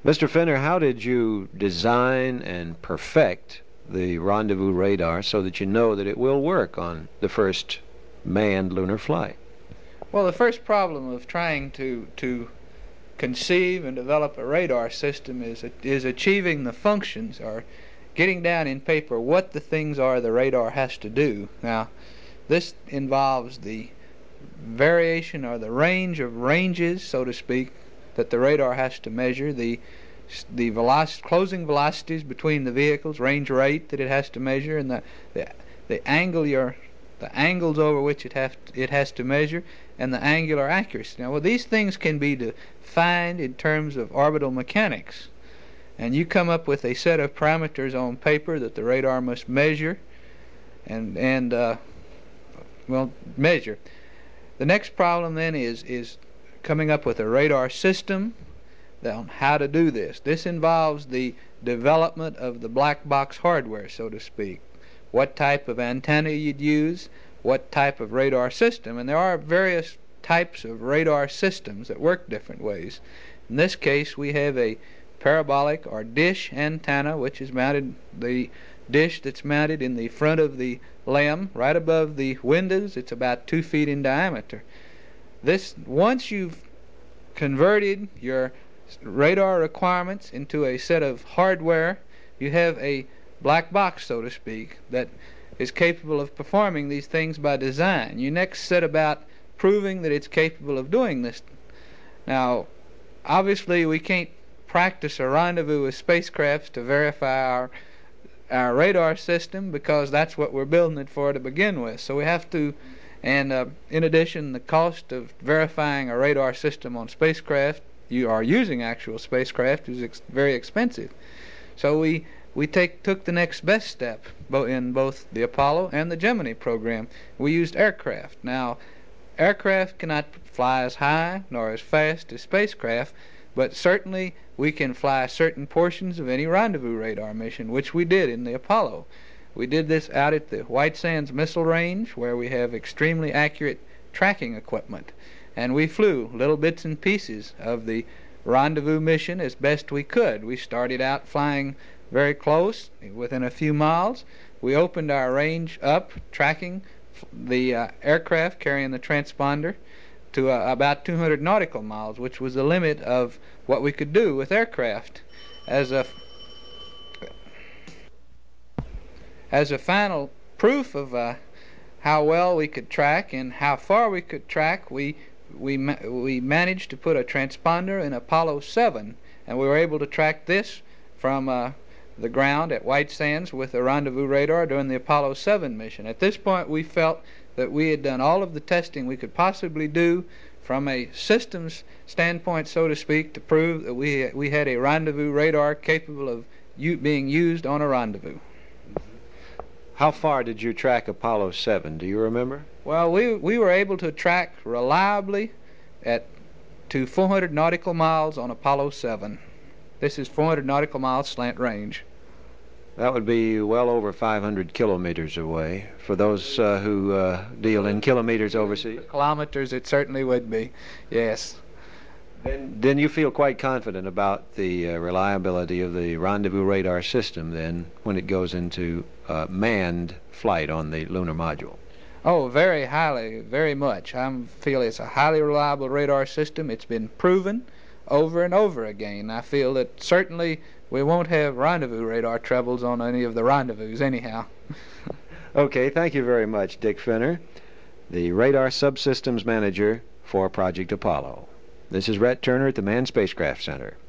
Mr. Fenner, how did you design and perfect the rendezvous radar so that you know that it will work on the first manned lunar flight? Well, the first problem of trying to conceive and develop a radar system is achieving the functions, or getting down in paper what the things are the radar has to do. Now, this involves the variation or the range of ranges, so to speak, that the radar has to measure, the closing velocities between the vehicles, range rate that it has to measure, and the angles over which it has to measure, and the angular accuracy. Now, well, these things can be defined in terms of orbital mechanics, and you come up with a set of parameters on paper that the radar must measure and measure. The next problem then is coming up with a radar system on how to do this. This involves the development of the black box hardware, so to speak. What type of antenna you'd use, what type of radar system, and there are various types of radar systems that work different ways. In this case, we have a parabolic or dish antenna, which is mounted, the dish that's mounted in the front of the LEM, right above the windows. It's about 2 feet in diameter. Once you've converted your radar requirements into a set of hardware, you have a black box, so to speak, that is capable of performing these things by design. You next set about proving that it's capable of doing this. Now, obviously, we can't practice a rendezvous with spacecrafts to verify our radar system, because that's what we're building it for to begin with. So we have to, and in addition, the cost of verifying a radar system on spacecraft, you are using actual spacecraft, is very expensive. So we took the next best step in both the Apollo and the Gemini program. We used aircraft. Now, aircraft cannot fly as high nor as fast as spacecraft, but certainly we can fly certain portions of any rendezvous radar mission, which we did in the Apollo. We did this out at the White Sands Missile Range, where we have extremely accurate tracking equipment, and we flew little bits and pieces of the rendezvous mission as best we could. We started out flying very close, within a few miles. We opened our range up, tracking the aircraft carrying the transponder to about 200 nautical miles, which was the limit of what we could do with aircraft. As a final proof of how well we could track and how far we could track, we managed to put a transponder in Apollo 7, and we were able to track this from the ground at White Sands with a rendezvous radar during the Apollo 7 mission. At this point, we felt that we had done all of the testing we could possibly do from a systems standpoint, so to speak, to prove that we had a rendezvous radar capable of being used on a rendezvous. How far did you track Apollo 7? Do you remember? Well, we were able to track reliably to 400 nautical miles on Apollo 7. This is 400 nautical miles slant range. That would be well over 500 kilometers away for those who deal in kilometers overseas. Kilometers, it certainly would be, yes. Then you feel quite confident about the reliability of the rendezvous radar system then when it goes into manned flight on the lunar module? Oh, very highly, very much. I feel it's a highly reliable radar system. It's been proven over and over again. I feel that certainly we won't have rendezvous radar troubles on any of the rendezvous anyhow. Okay, thank you very much, Dick Fenner, the Radar Subsystems Manager for Project Apollo. This is Rhett Turner at the Manned Spacecraft Center.